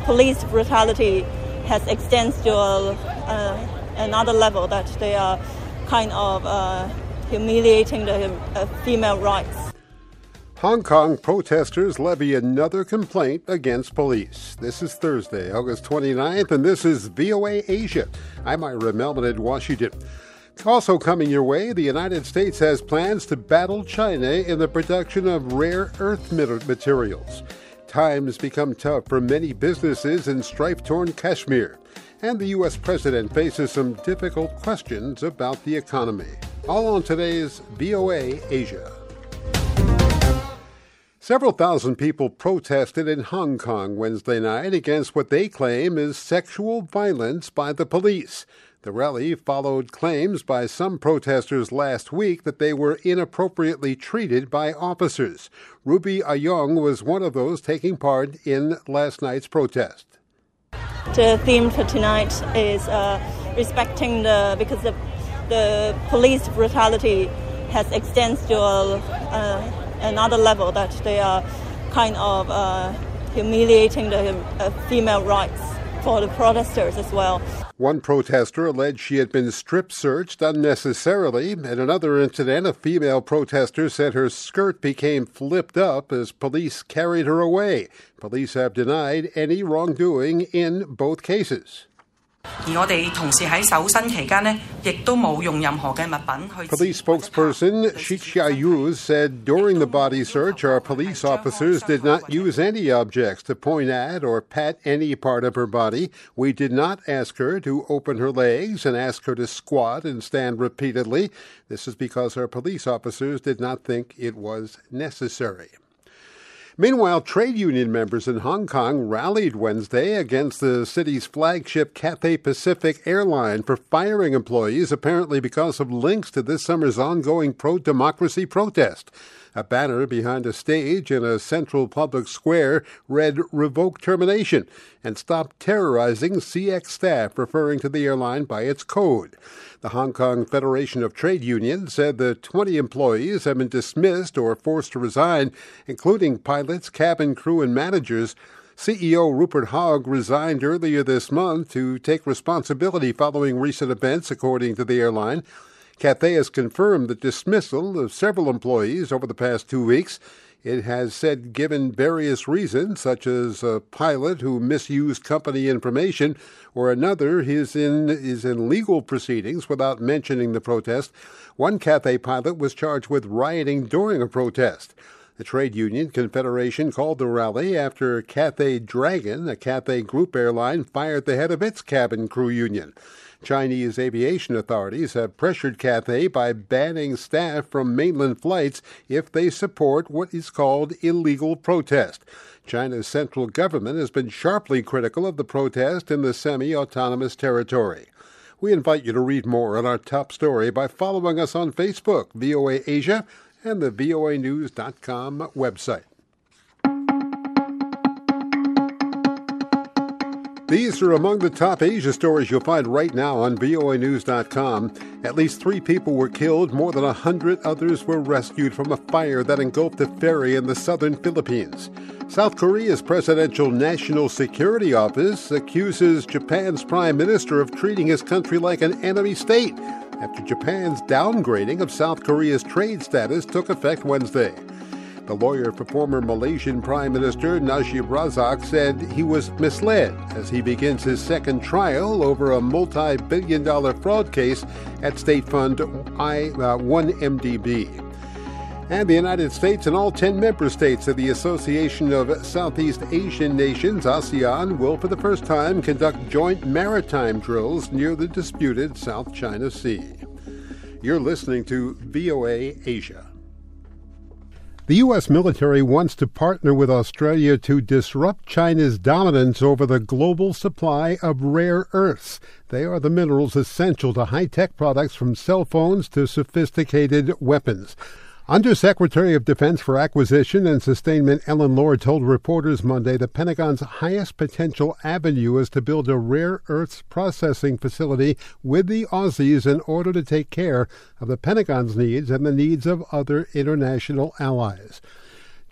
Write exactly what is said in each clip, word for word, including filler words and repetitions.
police brutality has extended to uh, another level, that they are kind of uh, humiliating the uh, female rights. Hong Kong protesters levy another complaint against police. This is Thursday, August twenty-ninth, and this is V O A Asia. I'm Ira Melman in Washington. Also coming your way, the United States has plans to battle China in the production of rare earth materials. Times become tough for many businesses in strife-torn Kashmir. And the U S president faces some difficult questions about the economy. All on today's V O A Asia. Several thousand people protested in Hong Kong Wednesday night against what they claim is sexual violence by the police. The rally followed claims by some protesters last week that they were inappropriately treated by officers. Ruby Ayong was one of those taking part in last night's protest. The theme for tonight is uh, respecting the, because the, the police brutality has extended to uh, another level, that they are kind of uh, humiliating the uh, female rights for the protesters as well. One protester alleged she had been strip-searched unnecessarily. In another incident, a female protester said her skirt became flipped up as police carried her away. Police have denied any wrongdoing in both cases. Police spokesperson Shi Chia-yu said during the body search, our police officers did not use any objects to point at or pat any part of her body. We did not ask her to open her legs and ask her to squat and stand repeatedly. This is because our police officers did not think it was necessary. Meanwhile, trade union members in Hong Kong rallied Wednesday against the city's flagship Cathay Pacific airline for firing employees, apparently because of links to this summer's ongoing pro-democracy protest. A banner behind a stage in a central public square read "Revoke Termination" and "Stop Terrorizing C X Staff," referring to the airline by its code. The Hong Kong Federation of Trade Unions said the twenty employees have been dismissed or forced to resign, including pilots, cabin crew, and managers. C E O Rupert Hogg resigned earlier this month to take responsibility following recent events, according to the airline. Cathay has confirmed the dismissal of several employees over the past two weeks. It has said given various reasons, such as a pilot who misused company information, or another is in, is in legal proceedings without mentioning the protest. One Cathay pilot was charged with rioting during a protest. The trade union Confederation called the rally after Cathay Dragon, a Cathay Group airline, fired the head of its cabin crew union. Chinese aviation authorities have pressured Cathay by banning staff from mainland flights if they support what is called illegal protest. China's central government has been sharply critical of the protest in the semi-autonomous territory. We invite you to read more on our top story by following us on Facebook, V O A Asia, and the V O A news dot com website. These are among the top Asia stories you'll find right now on V O A news dot com. At least three people were killed. More than a hundred others were rescued from a fire that engulfed a ferry in the southern Philippines. South Korea's Presidential National Security Office accuses Japan's prime minister of treating his country like an enemy state after Japan's downgrading of South Korea's trade status took effect Wednesday. The lawyer for former Malaysian Prime Minister Najib Razak said he was misled as he begins his second trial over a multi-billion dollar fraud case at state fund I, uh, one M D B. And the United States and all ten member states of the Association of Southeast Asian Nations, ASEAN, will for the first time conduct joint maritime drills near the disputed South China Sea. You're listening to V O A Asia. The U S military wants to partner with Australia to disrupt China's dominance over the global supply of rare earths. They are the minerals essential to high-tech products from cell phones to sophisticated weapons. Undersecretary of Defense for Acquisition and Sustainment Ellen Lord told reporters Monday the Pentagon's highest potential avenue is to build a rare earths processing facility with the Aussies in order to take care of the Pentagon's needs and the needs of other international allies.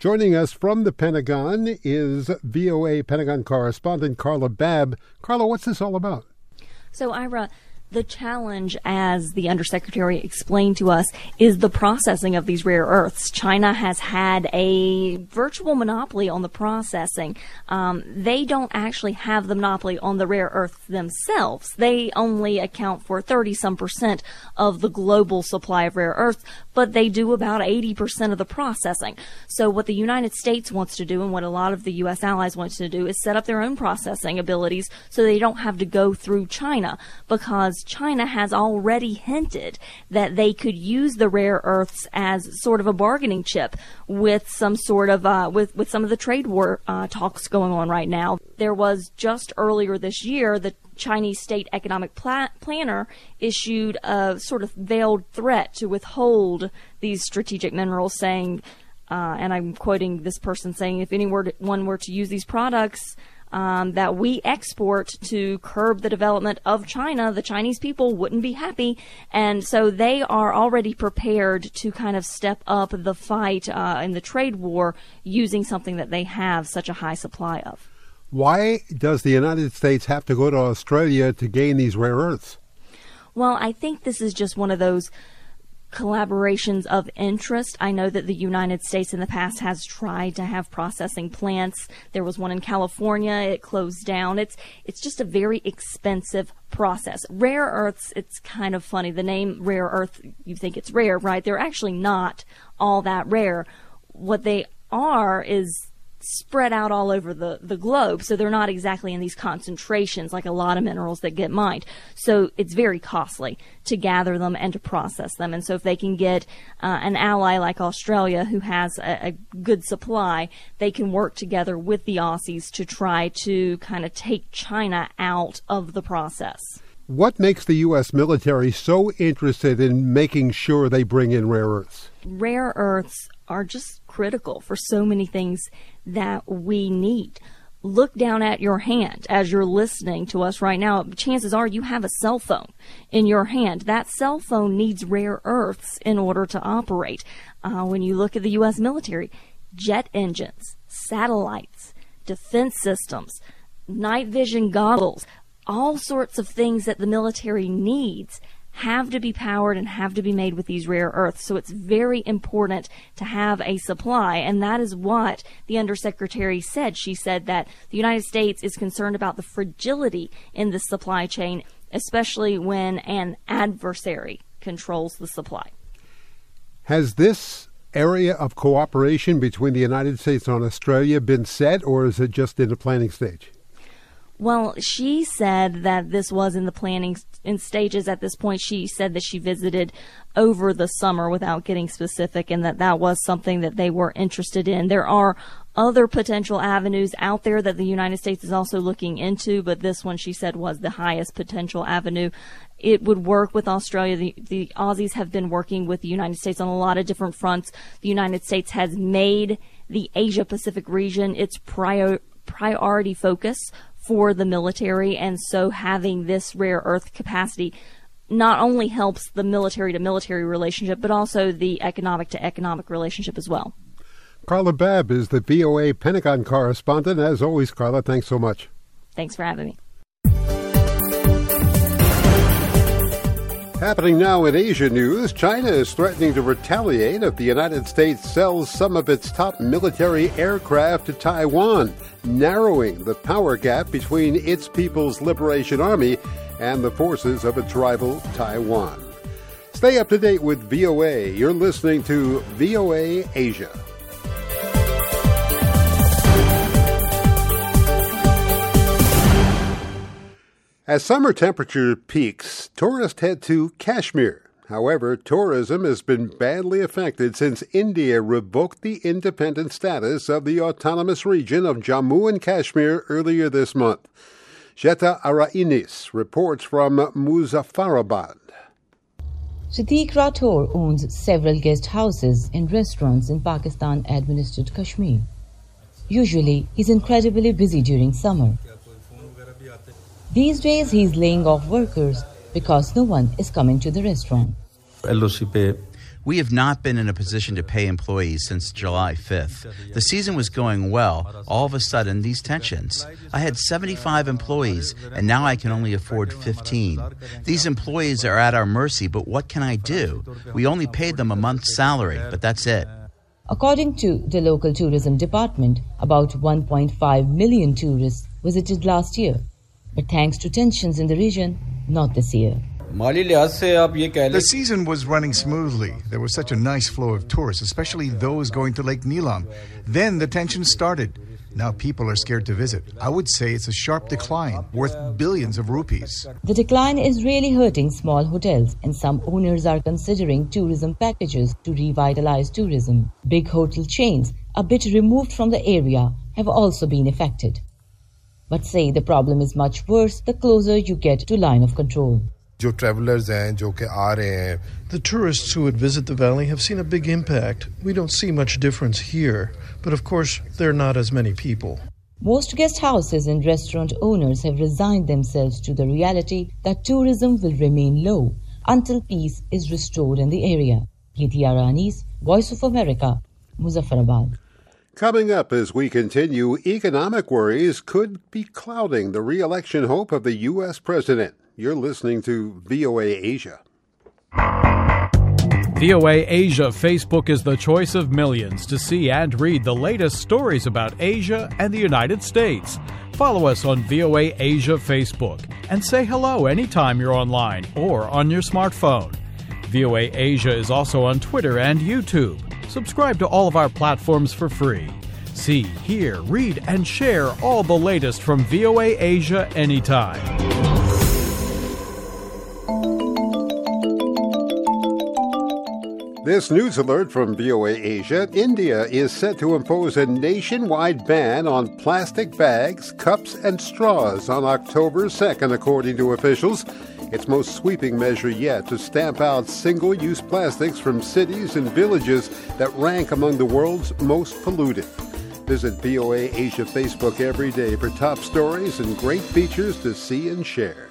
Joining us from the Pentagon is V O A Pentagon correspondent Carla Babb. Carla, what's this all about? So, Ira, the challenge, as the Undersecretary explained to us, is the processing of these rare earths. China has had a virtual monopoly on the processing. Um, they don't actually have the monopoly on the rare earths themselves. They only account for thirty-some percent of the global supply of rare earths, but they do about eighty percent of the processing. So what the United States wants to do, and what a lot of the U S allies want to do, is set up their own processing abilities so they don't have to go through China, because China has already hinted that they could use the rare earths as sort of a bargaining chip with some sort of uh, with with some of the trade war uh, talks going on right now. There was just earlier this year the Chinese State Economic Pla- Planner issued a sort of veiled threat to withhold these strategic minerals, saying, uh, and I'm quoting this person saying, if anyone were to use these products Um, that we export to curb the development of China, the Chinese people wouldn't be happy. And so they are already prepared to kind of step up the fight uh, in the trade war using something that they have such a high supply of. Why does the United States have to go to Australia to gain these rare earths? Well, I think this is just one of those collaborations of interest. I know that the United States in the past has tried to have processing plants. There was one in California. It closed down. It's it's just a very expensive process. Rare earths, it's kind of funny. The name rare earth, you think it's rare, right? They're actually not all that rare. What they are is spread out all over the, the globe, so they're not exactly in these concentrations like a lot of minerals that get mined. So it's very costly to gather them and to process them. And so if they can get uh, an ally like Australia who has a, a good supply, they can work together with the Aussies to try to kind of take China out of the process. What makes the U S military so interested in making sure they bring in rare earths? Rare earths are just critical for so many things that we need. Look down at your hand as you're listening to us right now. Chances are you have a cell phone in your hand. That cell phone needs rare earths in order to operate. Uh, when you look at the U S military, jet engines, satellites, defense systems, night vision goggles, all sorts of things that the military needs have to be powered and have to be made with these rare earths. So it's very important to have a supply, and that is what the Undersecretary said. She said that the United States is concerned about the fragility in the supply chain, especially when an adversary controls the supply. Has this area of cooperation between the United States and Australia been set, or is it just in the planning stage? Well, she said that this was in the planning in stages at this point. She said that she visited over the summer without getting specific, and that that was something that they were interested in. There are other potential avenues out there that the United States is also looking into, but this one, she said, was the highest potential avenue. It would work with Australia. The, the Aussies have been working with the United States on a lot of different fronts. The United States has made the Asia-Pacific region its prior, priority focus for the military, and so having this rare earth capacity not only helps the military-to-military relationship, but also the economic-to-economic relationship as well. Carla Babb is the V O A Pentagon correspondent. As always, Carla, thanks so much. Thanks for having me. Happening now in Asia news, China is threatening to retaliate if the United States sells some of its top military aircraft to Taiwan, narrowing the power gap between its People's Liberation Army and the forces of its rival Taiwan. Stay up to date with V O A. You're listening to V O A Asia. As summer temperature peaks, tourists head to Kashmir. However, tourism has been badly affected since India revoked the independent status of the autonomous region of Jammu and Kashmir earlier this month. Sheta Arainis reports from Muzaffarabad. Sadiq Rathore owns several guest houses and restaurants in Pakistan-administered Kashmir. Usually, he's incredibly busy during summer. These days, he's laying off workers because no one is coming to the restaurant. L O C पे We have not been in a position to pay employees since July fifth. The season was going well. All of a sudden, these tensions. I had seventy-five employees, and now I can only afford fifteen. These employees are at our mercy, but what can I do? We only paid them a month's salary, but that's it. According to the local tourism department, about one point five million tourists visited last year. But thanks to tensions in the region, not this year. The season was running smoothly. There was such a nice flow of tourists, especially those going to Lake Neelam. Then the tension started. Now people are scared to visit. I would say it's a sharp decline, worth billions of rupees. The decline is really hurting small hotels, and some owners are considering tourism packages to revitalize tourism. Big hotel chains, a bit removed from the area, have also been affected. But say the problem is much worse the closer you get to line of control. The tourists who would visit the valley have seen a big impact. We don't see much difference here, but of course there are not as many people. Most guest houses and restaurant owners have resigned themselves to the reality that tourism will remain low until peace is restored in the area. Preeti Aranis, Voice of America, Muzaffarabad. Coming up as we continue, economic worries could be clouding the re-election hope of the U S president. You're listening to V O A Asia. V O A Asia Facebook is the choice of millions to see and read the latest stories about Asia and the United States. Follow us on V O A Asia Facebook and say hello anytime you're online or on your smartphone. V O A Asia is also on Twitter and YouTube. Subscribe to all of our platforms for free. See, hear, read, and share all the latest from V O A Asia anytime. This news alert from V O A Asia. India is set to impose a nationwide ban on plastic bags, cups, and straws on October second, according to officials. Its most sweeping measure yet to stamp out single-use plastics from cities and villages that rank among the world's most polluted. Visit V O A Asia Facebook every day for top stories and great features to see and share.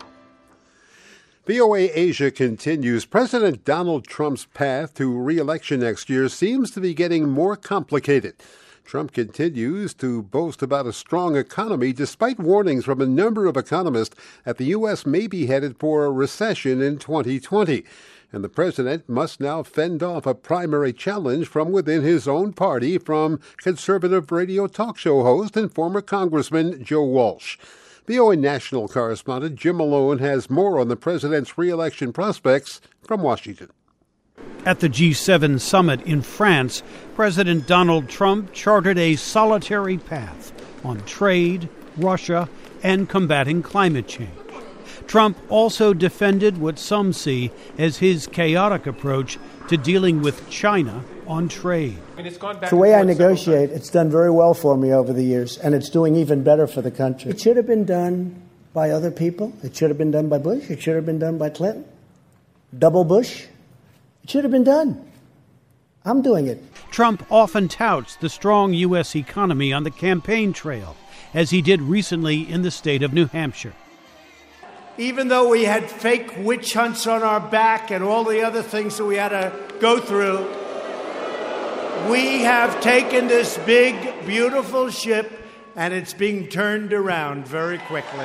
V O A Asia continues. President Donald Trump's path to re-election next year seems to be getting more complicated. Trump continues to boast about a strong economy despite warnings from a number of economists that the U S may be headed for a recession in twenty twenty. And the president must now fend off a primary challenge from within his own party from conservative radio talk show host and former Congressman Joe Walsh. V O A national correspondent Jim Malone has more on the president's re-election prospects from Washington. At the G seven summit in France, President Donald Trump charted a solitary path on trade, Russia, and combating climate change. Trump also defended what some see as his chaotic approach to dealing with China on trade. The way I negotiate, it's done very well for me over the years, and it's doing even better for the country. It should have been done by other people. It should have been done by Bush. It should have been done by Clinton. Double Bush. It should have been done. I'm doing it. Trump often touts the strong U S economy on the campaign trail, as he did recently in the state of New Hampshire. Even though we had fake witch hunts on our back and all the other things that we had to go through, we have taken this big, beautiful ship, and it's being turned around very quickly.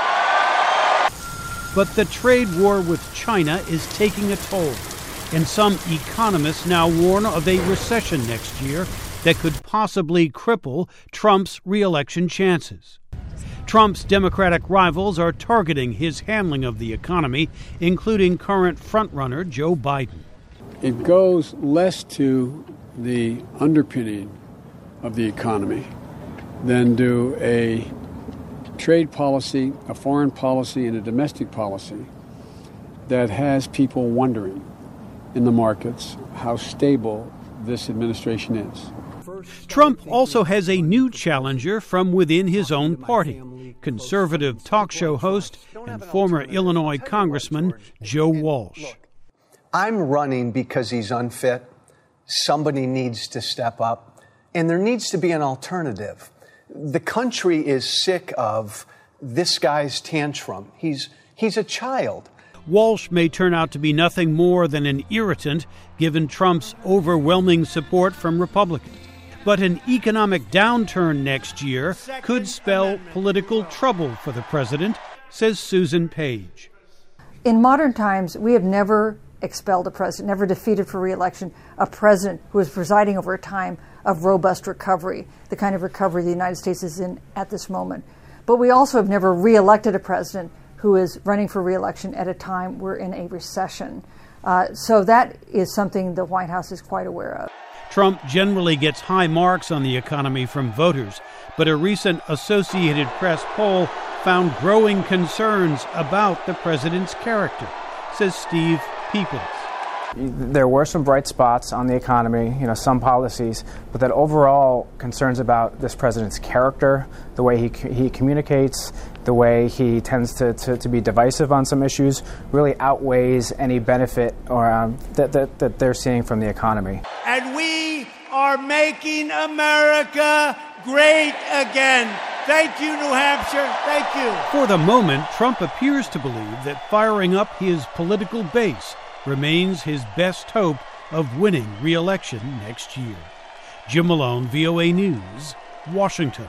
But the trade war with China is taking a toll, and some economists now warn of a recession next year that could possibly cripple Trump's re-election chances. Trump's Democratic rivals are targeting his handling of the economy, including current frontrunner Joe Biden. It goes less to the underpinning of the economy than do a trade policy, a foreign policy, and a domestic policy that has people wondering in the markets how stable this administration is. Trump also has a new challenger from within his own party, conservative talk show host and former Illinois Congressman Joe Walsh. I'm running because he's unfit. Somebody needs to step up, and there needs to be an alternative. The country is sick of this guy's tantrum. He's he's a child. Walsh may turn out to be nothing more than an irritant given Trump's overwhelming support from Republicans. But an economic downturn next year could spell political trouble for the president, says Susan Page. In modern times, we have never expelled a president, never defeated for re-election a president who is presiding over a time of robust recovery, the kind of recovery the United States is in at this moment. But we also have never re-elected a president who is running for re-election at a time we're in a recession. Uh, so that is something the White House is quite aware of. Trump generally gets high marks on the economy from voters, but a recent Associated Press poll found growing concerns about the president's character, says Steve Peoples. There were some bright spots on the economy, you know, some policies, but that overall concerns about this president's character, the way he he communicates, the way he tends to, to, to be divisive on some issues, really outweighs any benefit or um, that, that that they're seeing from the economy. And we are making America great again. Thank you, New Hampshire. Thank you. For the moment, Trump appears to believe that firing up his political base remains his best hope of winning re-election next year. Jim Malone, V O A News, Washington.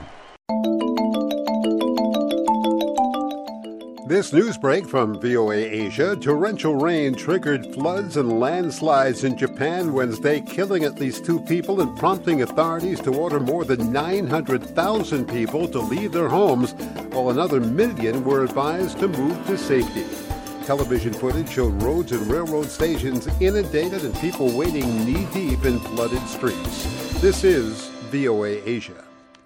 This news break from V O A Asia. Torrential rain triggered floods and landslides in Japan Wednesday, killing at least two people and prompting authorities to order more than nine hundred thousand people to leave their homes, while another million were advised to move to safety. Television footage showed roads and railroad stations inundated and people wading knee-deep in flooded streets. This is V O A Asia.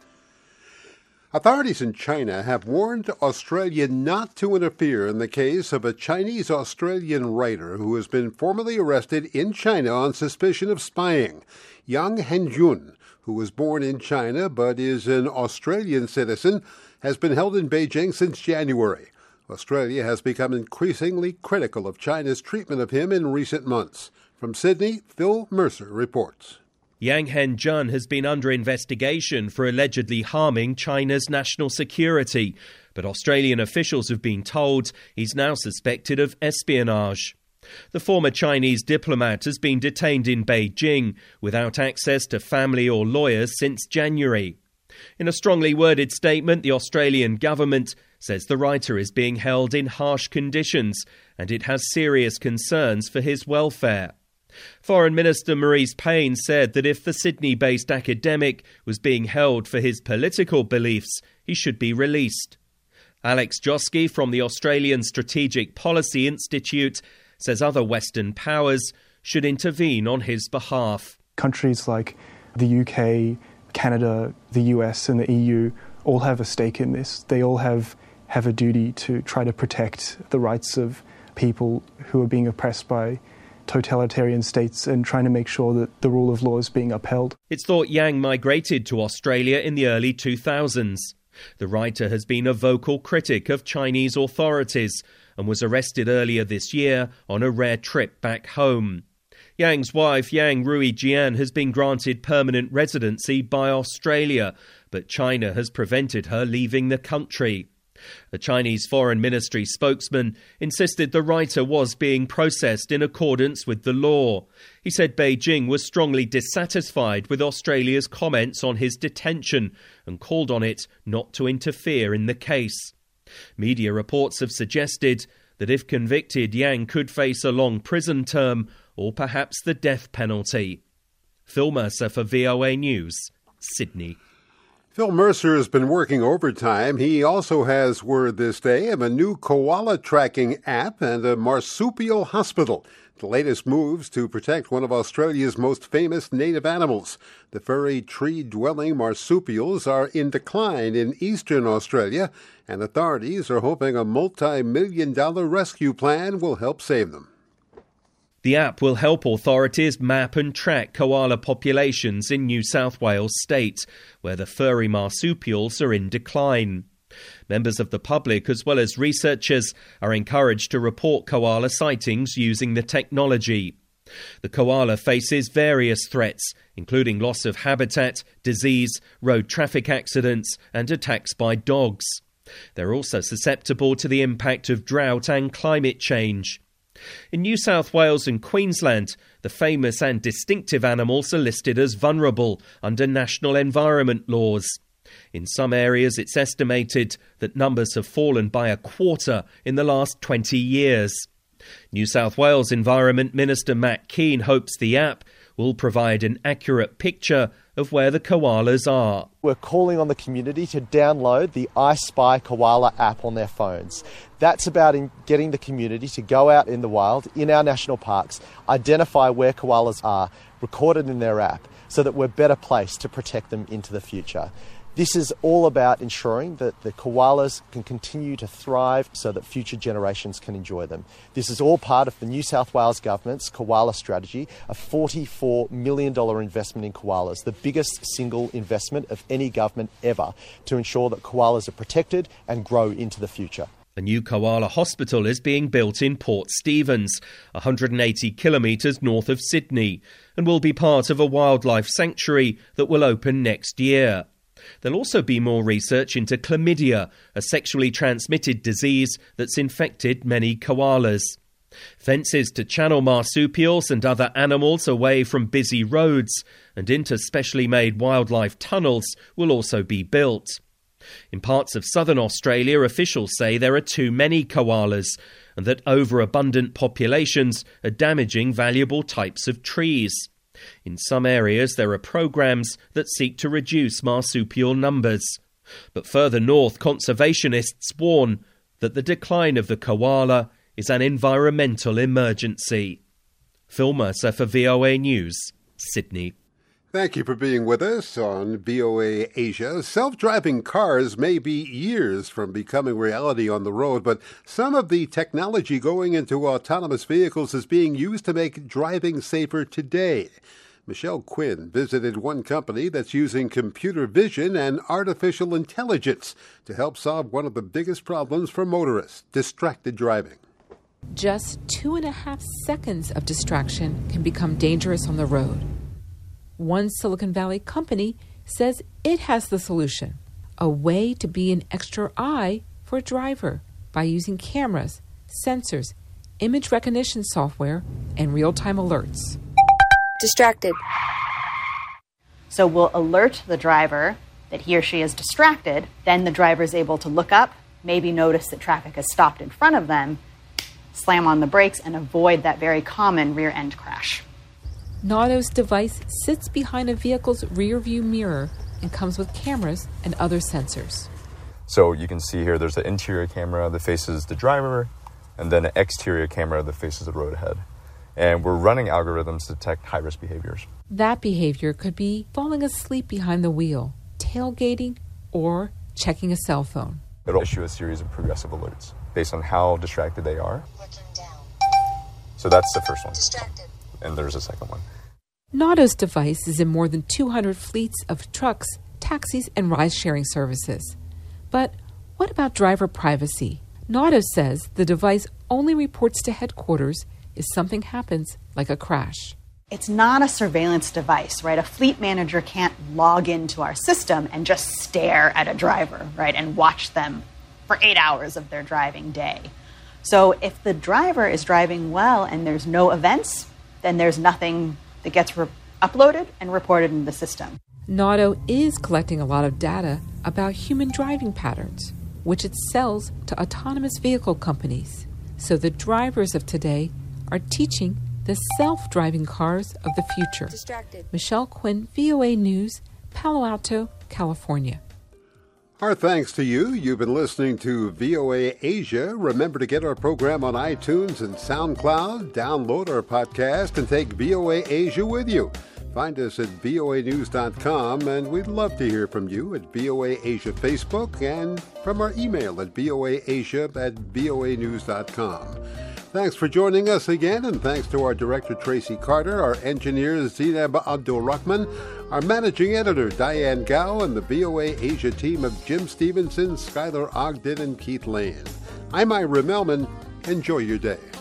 Authorities in China have warned Australia not to interfere in the case of a Chinese-Australian writer who has been formally arrested in China on suspicion of spying. Yang Henjun, who was born in China but is an Australian citizen, has been held in Beijing since January. Australia has become increasingly critical of China's treatment of him in recent months. From Sydney, Phil Mercer reports. Yang Henjun has been under investigation for allegedly harming China's national security, but Australian officials have been told he's now suspected of espionage. The former Chinese diplomat has been detained in Beijing without access to family or lawyers since January. In a strongly worded statement, the Australian government says the writer is being held in harsh conditions and it has serious concerns for his welfare. Foreign Minister Marise Payne said that if the Sydney-based academic was being held for his political beliefs, he should be released. Alex Joske from the Australian Strategic Policy Institute says other Western powers should intervene on his behalf. Countries like the U K, Canada, the U S and the E U all have a stake in this. They all have, have a duty to try to protect the rights of people who are being oppressed by totalitarian states and trying to make sure that the rule of law is being upheld. It's thought Yang migrated to Australia in the early two thousands. The writer has been a vocal critic of Chinese authorities and was arrested earlier this year on a rare trip back home. Yang's wife, Yang Ruijian, has been granted permanent residency by Australia, but China has prevented her leaving the country. A Chinese Foreign Ministry spokesman insisted the writer was being processed in accordance with the law. He said Beijing was strongly dissatisfied with Australia's comments on his detention and called on it not to interfere in the case. Media reports have suggested that if convicted, Yang could face a long prison term or perhaps the death penalty. Phil Mercer for V O A News, Sydney. Phil Mercer has been working overtime. He also has word this day of a new koala tracking app and a marsupial hospital. The latest moves to protect one of Australia's most famous native animals. The furry tree-dwelling marsupials are in decline in eastern Australia, and authorities are hoping a multi-million dollar rescue plan will help save them. The app will help authorities map and track koala populations in New South Wales state, where the furry marsupials are in decline. Members of the public, as well as researchers, are encouraged to report koala sightings using the technology. The koala faces various threats, including loss of habitat, disease, road traffic accidents, and attacks by dogs. They're also susceptible to the impact of drought and climate change. In New South Wales and Queensland, the famous and distinctive animals are listed as vulnerable under national environment laws. In some areas, it's estimated that numbers have fallen by a quarter in the last twenty years. New South Wales Environment Minister Matt Kean hopes the app will provide an accurate picture of where the koalas are. We're calling on the community to download the I Spy Koala app on their phones. That's about in getting the community to go out in the wild, in our national parks, identify where koalas are, recorded in their app, so that we're better placed to protect them into the future. This is all about ensuring that the koalas can continue to thrive so that future generations can enjoy them. This is all part of the New South Wales Government's koala strategy, a forty-four million dollars investment in koalas, the biggest single investment of any government ever, to ensure that koalas are protected and grow into the future. A new koala hospital is being built in Port Stephens, one hundred eighty kilometres north of Sydney, and will be part of a wildlife sanctuary that will open next year. There'll also be more research into chlamydia, a sexually transmitted disease that's infected many koalas. Fences to channel marsupials and other animals away from busy roads and into specially made wildlife tunnels will also be built. In parts of southern Australia, officials say there are too many koalas and that overabundant populations are damaging valuable types of trees. In some areas, there are programs that seek to reduce marsupial numbers. But further north, conservationists warn that the decline of the koala is an environmental emergency. Phil Mercer for V O A News, Sydney. Thank you for being with us on V O A Asia. Self-driving cars may be years from becoming reality on the road, but some of the technology going into autonomous vehicles is being used to make driving safer today. Michelle Quinn visited one company that's using computer vision and artificial intelligence to help solve one of the biggest problems for motorists, distracted driving. Just two and a half seconds of distraction can become dangerous on the road. One Silicon Valley company says it has the solution, a way to be an extra eye for a driver by using cameras, sensors, image recognition software, and real-time alerts. Distracted. So we'll alert the driver that he or she is distracted. Then the driver is able to look up, maybe notice that traffic has stopped in front of them, slam on the brakes, and avoid that very common rear-end crash. Nauto's device sits behind a vehicle's rear-view mirror and comes with cameras and other sensors. So you can see here there's an interior camera that faces the driver and then an exterior camera that faces the road ahead. And we're running algorithms to detect high-risk behaviors. That behavior could be falling asleep behind the wheel, tailgating, or checking a cell phone. It'll issue a series of progressive alerts based on how distracted they are. So that's the first one. Distracted. And there's a second one. Nauto's device is in more than two hundred fleets of trucks, taxis, and ride-sharing services. But what about driver privacy? Nauto says the device only reports to headquarters if something happens, like a crash. It's not a surveillance device, right? A fleet manager can't log into our system and just stare at a driver, right, and watch them for eight hours of their driving day. So if the driver is driving well and there's no events, then there's nothing that gets re- uploaded and reported in the system. Nauto is collecting a lot of data about human driving patterns, which it sells to autonomous vehicle companies. So the drivers of today are teaching the self-driving cars of the future. Distracted. Michelle Quinn, V O A News, Palo Alto, California. Our thanks to you. You've been listening to V O A Asia. Remember to get our program on iTunes and SoundCloud. Download our podcast and take V O A Asia with you. Find us at V O A news dot com, and we'd love to hear from you at V O A Asia Facebook and from our email at V O A Asia at V O A news dot com. Thanks for joining us again, and thanks to our director, Tracy Carter, our engineer, Zainab Abdul Rahman, our managing editor, Diane Gao, and the V O A Asia team of Jim Stevenson, Skylar Ogden, and Keith Lane. I'm Ira Melman. Enjoy your day.